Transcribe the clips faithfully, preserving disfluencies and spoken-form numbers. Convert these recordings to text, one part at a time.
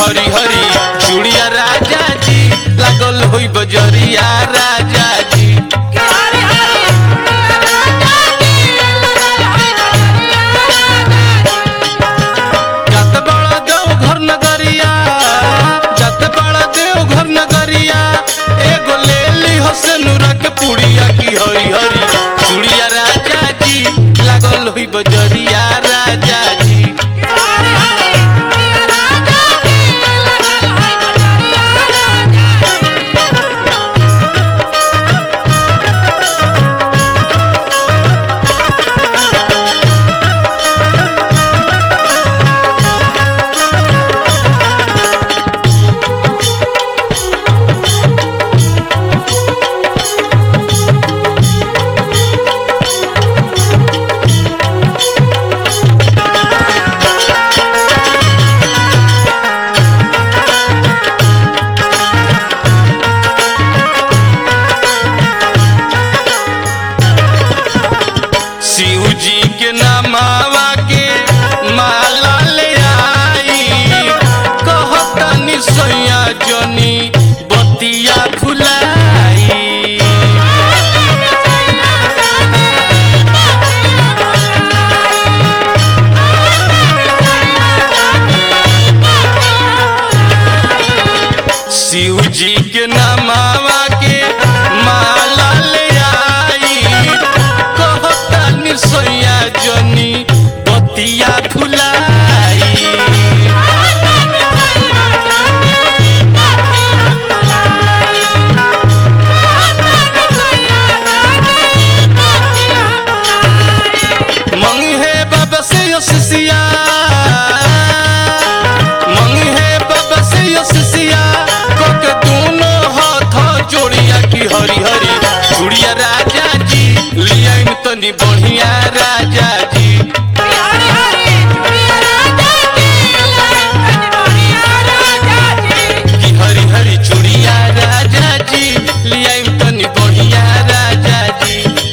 हरी हरी चूड़िया राजा जी लागल होई बजरिया राजा जी जत बड़ा देव घर नगरिया जत बड़ा देव घर नगरिया एगो ले ली हसनुरा के पुड़िया की हरी हरी चूड़िया राजा जी लागल होई बजरिया राजा जी शिव जी के नामावा के माला ले आई कहतनी सैया जनी बतिया फुलाई शिव जी के नामावा के माला ले आई कहतनी सैया जनी बतिया फुलाई मंगी है बाबा से यसिया मंगी है बाबा से यसिया कोके दोनों हाथ जोड़िया की हरी हरी चूड़िया राजा जी लिया तनी बढ़िया राजा जी की हरी हरी चूड़िया राजा जी लिया तनी बढ़िया राजा जी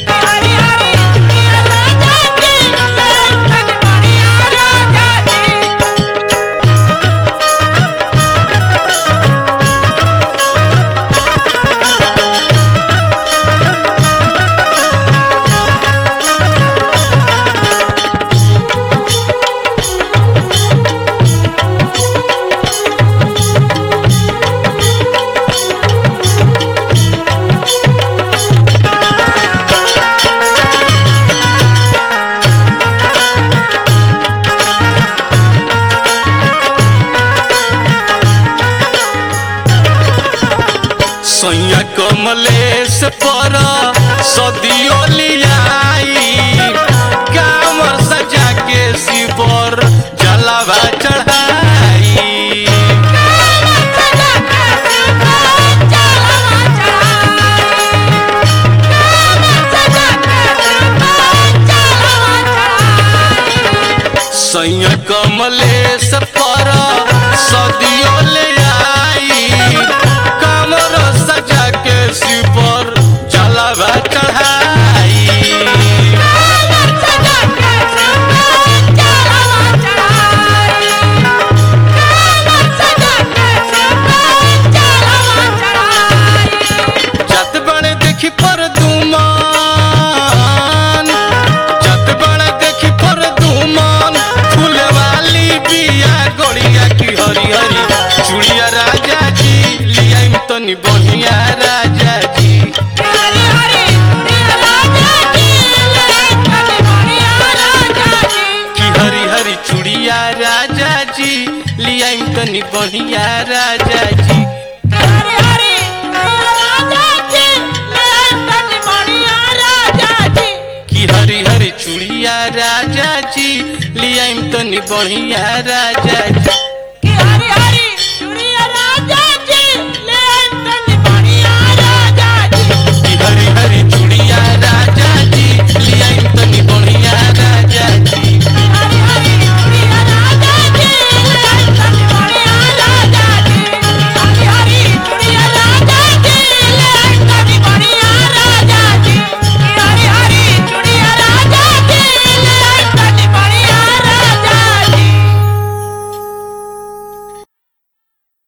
सैया कमलेश पर सदियों लियाई कामर सजा के शिवर जलावा चढ़ाई सैया कमलेश पर सदियों ले आई कामर सजा के शिवर जलावा चढ़ाई जत बड़े देखी पर दुमान जत बड़े देखी पर दुमान फूल वाली बिया गड़िया की हरी हरी चूड़िया राजा जी लिया तनी बढ़िया राजा जी की हरी हरी चूड़िया राजा जी लिया तनी बढ़िया राजा जी की हरी हरी चूड़िया राजा जी लिया तनी बढ़िया राजा जी।